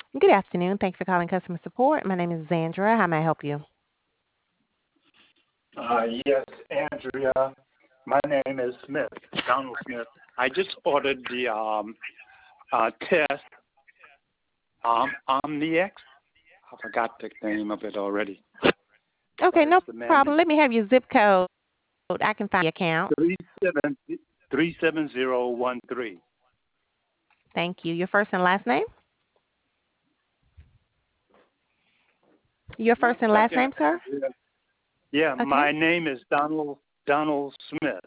Good afternoon. Thanks for calling customer support. My name is Zandra. How may I help you? Yes, Andrea. My name is Smith, Donald Smith. I just ordered the test Omnix. I forgot the name of it already. Okay, But it's no the man problem. Let me have your zip code. I can find your account. 37013. Thank you. Your first and last name? Your One first and last second. name, sir? Yeah, Okay. my name is Donald Smith.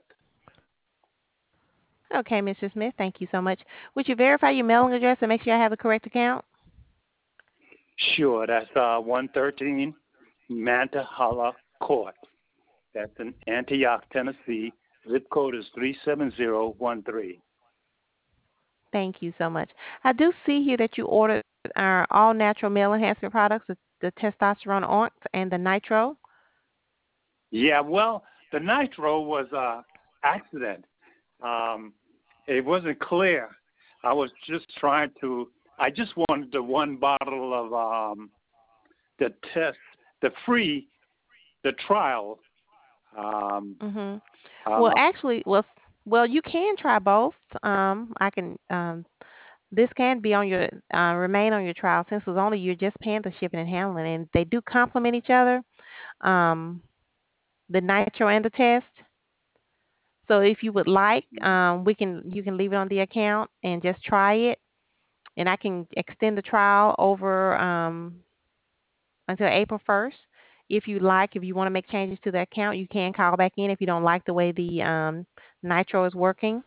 Okay, Mr. Smith. Thank you so much. Would you verify your mailing address and make sure I have the correct account? Sure, that's 113 Mantahala Court. That's in Antioch, Tennessee. Zip code is 37013. Thank you so much. I do see here that you ordered our all-natural male enhancement products, the testosterone ounce and the nitro. Yeah, well, the nitro was accident. It wasn't clear. I was just I just wanted the one bottle of the test, the trial. Mhm. Well, Uh, actually, well, you can try both. I can. This can be on your remain on your trial since it's only you're just paying the shipping and handling, and they do complement each other. Um, the nitro and the test. So if you would like, you can leave it on the account and just try it, and I can extend the trial over until April 1st. If you like, if you want to make changes to the account, you can call back in if you don't like the way the nitro is working.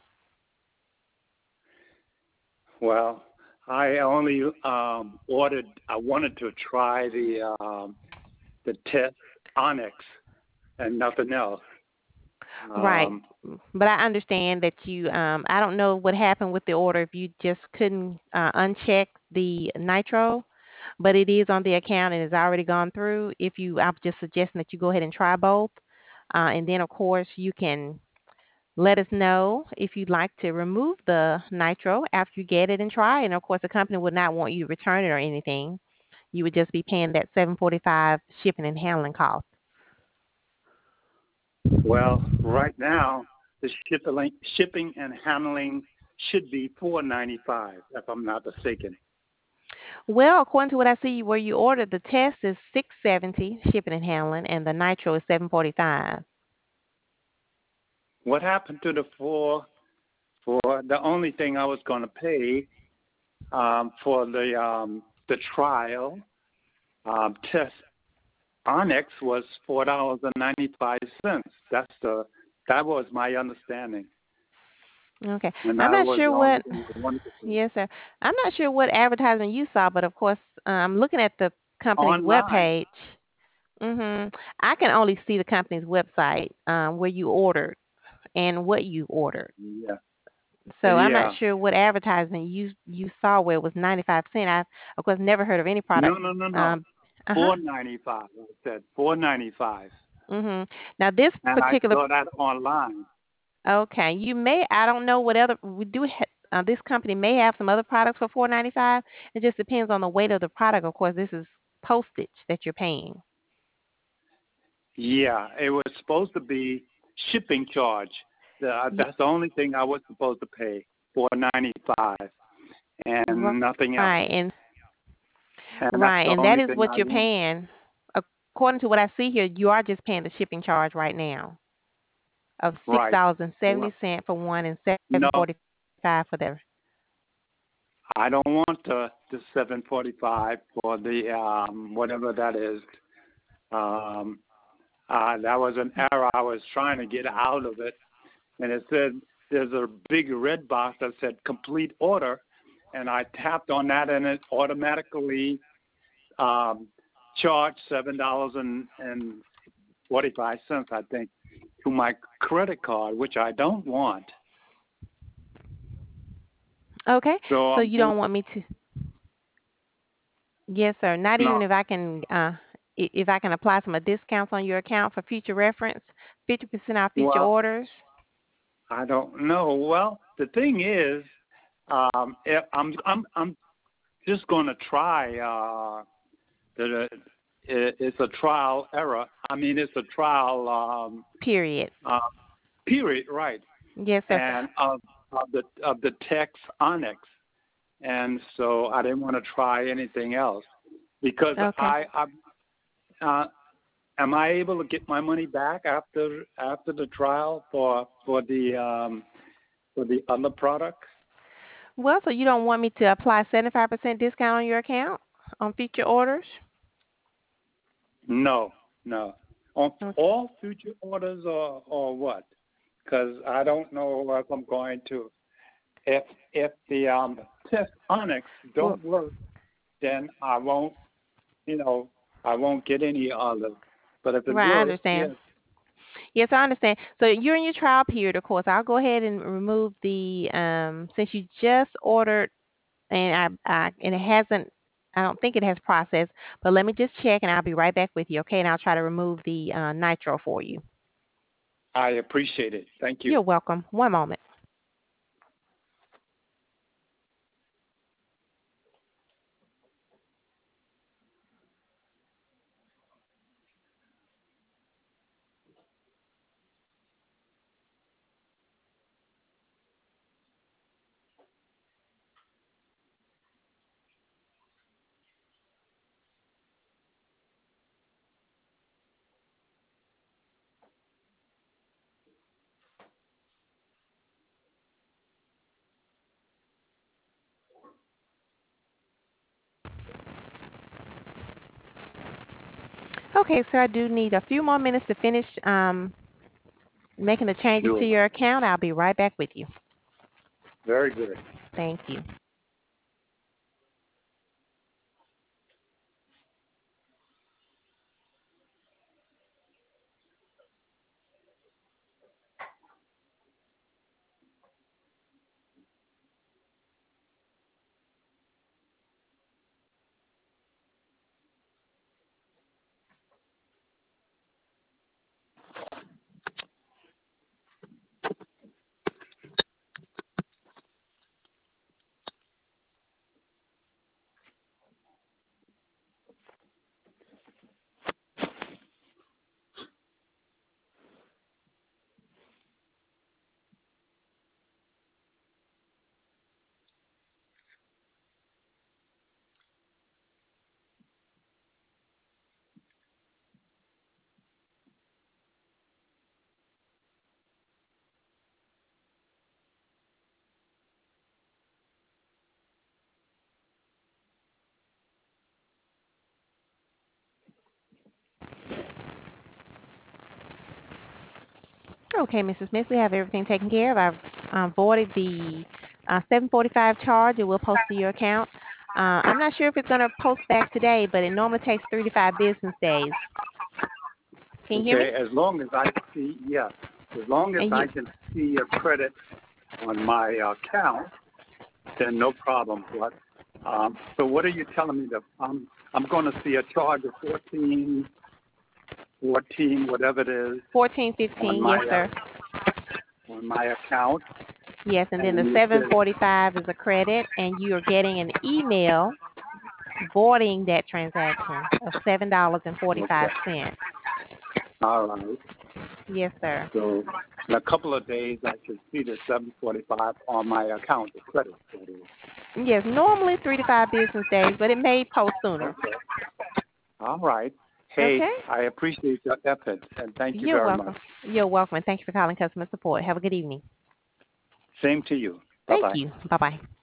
well, I only ordered. I wanted to try the test Onyx and nothing else. Right. Um, But I understand that I don't know what happened with the order if you just couldn't uncheck the nitro, but it is on the account and it's already gone through. I'm just suggesting that you go ahead and try both. And then, of course, you can let us know if you'd like to remove the nitro after you get it and try. And, of course, the company would not want you to return it or anything. You would just be paying that $7.45 shipping and handling cost. well, right now the shipping and handling should be $4.95, if I'm not mistaken. Well, according to what I see where you ordered, the test is 670 shipping and handling, and the nitro is 745. What happened to the four? For the only thing I was going to pay for the trial test Onyx was $4.95. That was my understanding, Okay, and I'm that not was sure the only what. thing I wanted to pay. Yes, sir. I'm not sure what advertisement you saw, but of course, I'm looking at the company's Online. webpage. Mhm. I can only see the company's website where you ordered and what you ordered. Yeah, So I'm not yeah. sure what advertisement you saw where it was 95 cents. I've of course never heard of any No, product. no, no, no. Um, uh huh. 4.95. I said 4.95, Mhm. Now this and I particular saw that online. Okay, I don't know what other we do. This company may have some other products for 4.95. It just depends on the weight of the product. Of course, this is postage that you're paying. Yeah, it was supposed to be shipping charge. Ye- That's the only thing I was supposed to pay, 4.95, and nothing else. Right, and And that's right, the and that only is thing what I you're want. paying. According to what I see here, you are just paying the shipping charge right now of six Right. dollars and seventy Well, cent for one and seven no, forty five for the. I don't want the 7.45 for the whatever that is. Um, that was an error. I was trying to get out of it, and it said there's a big red box that said complete order, and I tapped on that, and it automatically um, charged $7.45, I think, to my credit card, which I don't want. Okay, So so you don't want me to? Yes, sir. Not even no, if I can, if I can apply some discounts on your account for future reference, 50% off future well, orders. I don't know. Well, the thing is, I'm just going to try. It's a trial error. I mean, it's a trial Period. period, right? Yes, sir. And of the Text Onyx, and so I didn't want to try anything else because Okay. am I able to get my money back after the trial for the other product? Well, so you don't want me to apply 75% discount on your account on future orders? No, no. On Okay. all future orders or what? Because I don't know if I'm going to. If the Test Onyx Well, don't work, then I won't. I won't get any others. But if it right, I works, understand. yes, Yes, I understand. So you're in your trial period, of course. I'll go ahead and remove the since you just ordered and and it hasn't. I don't think it has processed, but let me just check and I'll be right back with you, okay? And I'll try to remove the nitro for you. I appreciate it. Thank you. You're welcome. One moment. Okay, so I do need a few more minutes to finish making the changes to Sure. your account. I'll be right back with you. Very good. Thank you. Okay, Mrs. Smith, we have everything taken care of. I've voided the 745 charge. It will post to your account. I'm not sure if it's going to post back today, but it normally takes 3 to 5 business days. Can you hear me? Okay. As long as I see, yes. As long as And I you, can see a credit on my account, then no problem. But so what are you telling me that I'm going to see a charge of 14, whatever it is, 1415, on yes, my sir. account, Yes, and then and the you said 745 is a credit, and you are getting an email voiding that transaction of $7.45. okay, all right. Yes, sir. So in a couple of days, I should see the 745 on my account, the credit. That is. Yes, normally 3 to 5 business days, but it may post sooner. Okay. All right. Hey, Okay? I appreciate your efforts, and thank you You're very much. welcome. You're welcome, and thank you for calling customer support. Have a good evening. Same to you. Thank Bye-bye. you. Bye-bye.